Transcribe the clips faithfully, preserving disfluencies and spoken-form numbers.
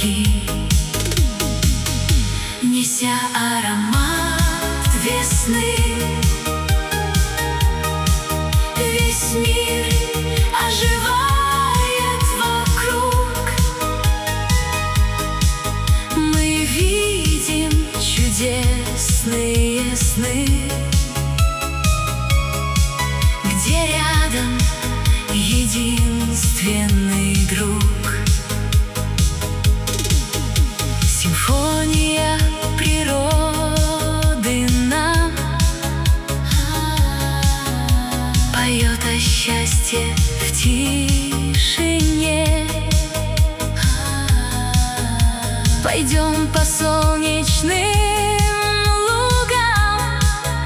ветерки, неся аромат весны. Весь мир оживает вокруг. Мы видим чудесные сны, где рядом единственный друг. Симфония природы нам поет о счастье в тишине. Пойдем по солнечным лугам,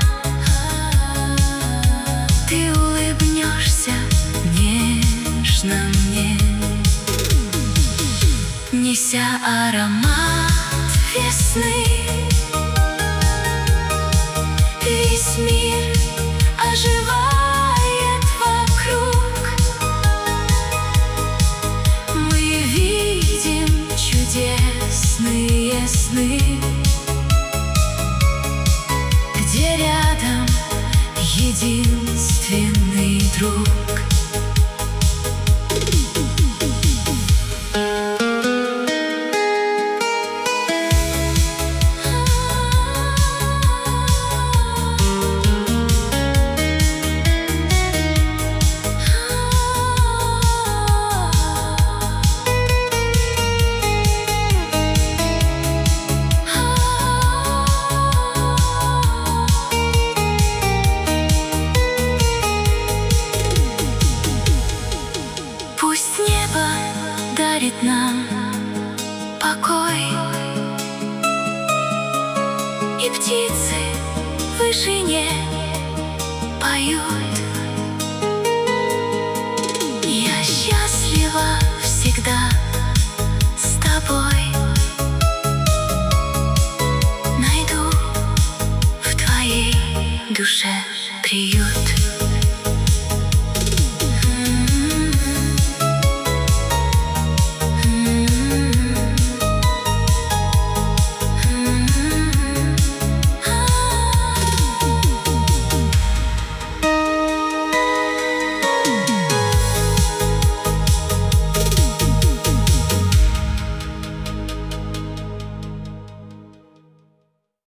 ты улыбнешься нежно мне, неся аромат весны. Весь мир оживает вокруг. Мы видим чудесные сны, где рядом единственный друг. Пусть небо дарит нам покой, и птицы в вышине поют. Я счастлива всегда,